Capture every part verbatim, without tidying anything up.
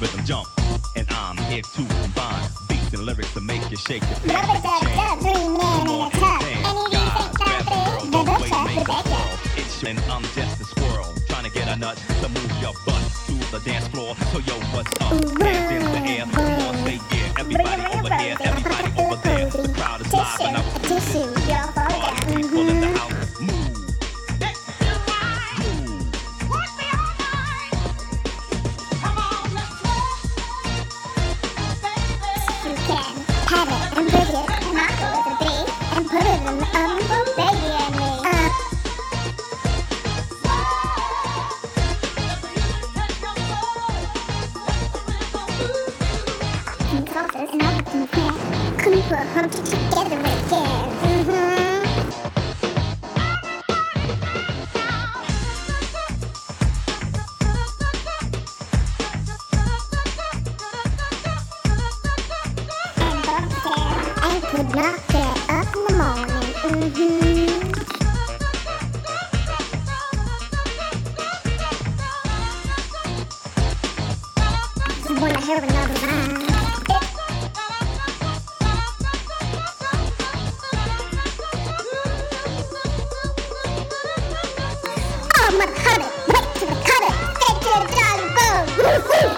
rhythm jump. And I'm here to combine beats and lyrics to make you shake your pants. Rubber dub dub, three men in a tub. Any of you think that they the book truck, the backyard. It's and I'm just a squirrel trying to get a nut to move your butt to the dance floor. So yo, what's up? Hands in the air, come on, say yeah. Everybody over here, everybody over there. The crowd is live and up. Tissue, y'all fall down. People in the house, move. You can have it and bridge it and knock it with a three and put it in the oven, baby and me. Uh, and sauces and all the things there. Come put them together again. Mm-hmm. And could not get up in the morning. Mm-hmm. Just wanna hear another line. Oh, mother hubbard, wait to the cupboard, straight to the dollar go. Woo-hoo.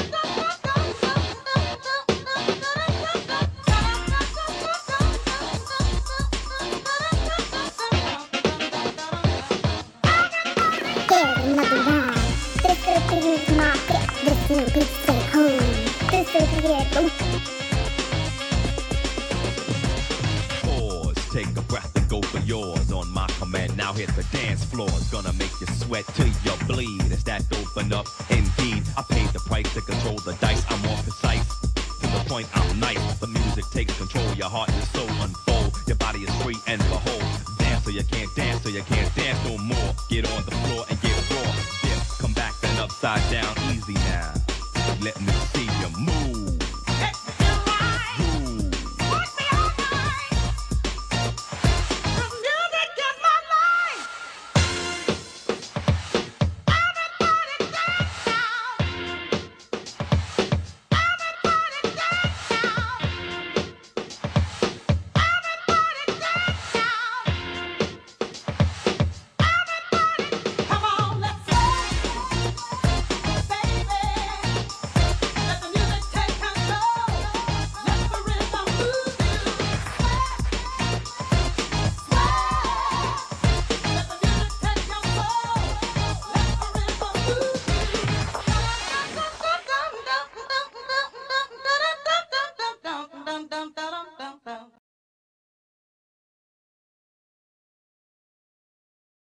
Here's another rhyme. This little thing is my fit. This little bitch stay home. This little thing go. Pause, take a breath and go for yours on my command. Now hit the dance floor. It's gonna make you sweat till you bleed. It's that open up indeed. I paid the price to control the dice. I'm more precise. To the point, I'm nice. The music takes control. Your heart and soul unfold. Your body is free and behold. Dance so you can't dance, so you can't dance no more. Get on the floor and get raw. Dip, come back then upside down. Easy now. Let me see